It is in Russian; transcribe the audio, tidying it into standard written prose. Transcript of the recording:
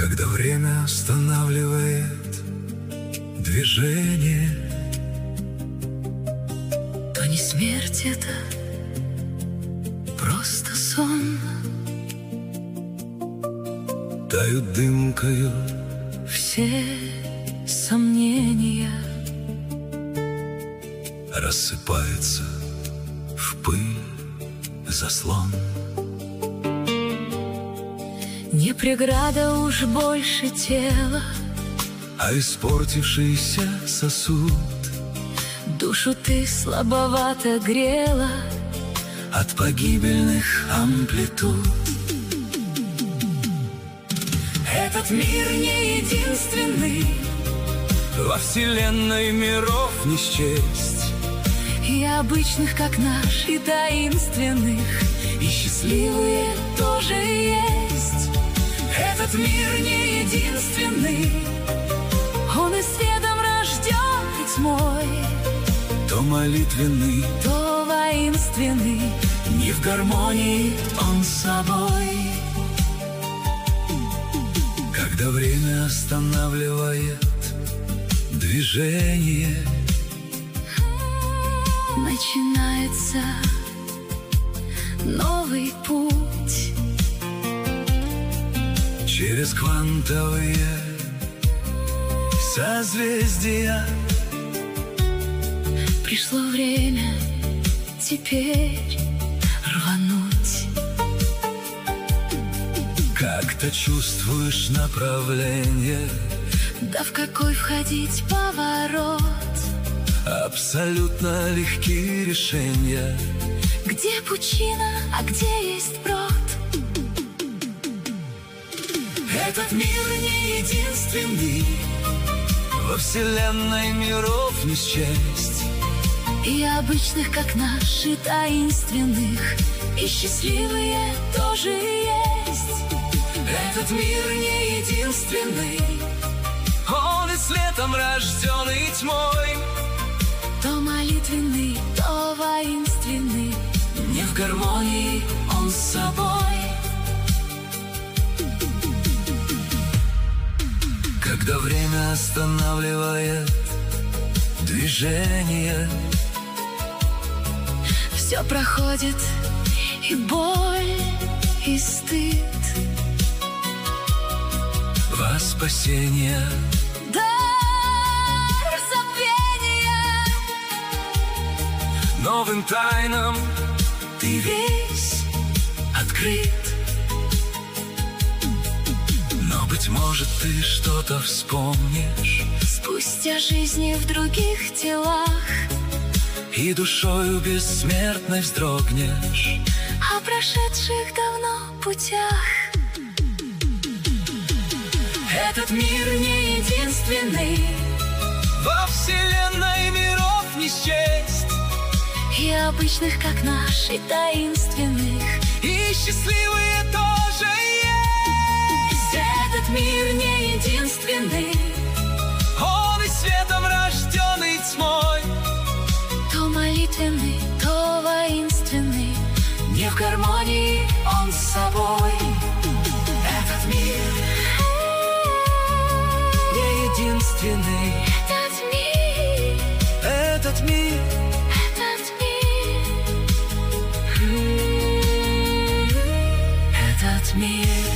Когда время останавливает движение, то не смерть это, просто сон. тают дымкою Все сомнения рассыпается в пыль заслон. не преграда уж больше тела, А испортившийся сосуд душу ты слабовато грела от погибельных амплитуд. Этот мир не единственный, Во вселенной миров не счесть, и обычных, как наш, и таинственных, и счастливые тоже есть. Этот мир не единственный, он и светом рожден и тьмой, то молитвенный, то воинственный, не в гармонии он с собой. когда время останавливает движение, Начинается новый путь через квантовые созвездия. Пришло время теперь рвануть. Как-то чувствуешь направление, Да в какой входить поворот? абсолютно легкие решения. Где пучина, а где есть брод? Этот мир не единственный, во вселенной миров не счесть, И обычных, как наши, таинственных, и счастливые тоже есть. Этот мир не единственный, он и светом рожден, и тьмой, То молитвенный, то воинственный, не в гармонии он с собой. когда время останавливает движение. Все проходит, и боль, и стыд, Во спасение дар забвения. новым тайнам Ты весь открыт, но, быть может, ты что-то вспомнишь, спустя жизни в других телах, и душою бессмертной вздрогнешь. о прошедших давно путях. Этот мир не единственный, во вселенной миров не счесть, И обычных, как наши, таинственных, и счастливые тоже есть. этот мир не единственный, Он и светом рожден, и тьмой, то молитвенный, то воинственный, не в гармонии он с собой. этот мир не единственный, Этот мир, этот мир этот мир, этот мир.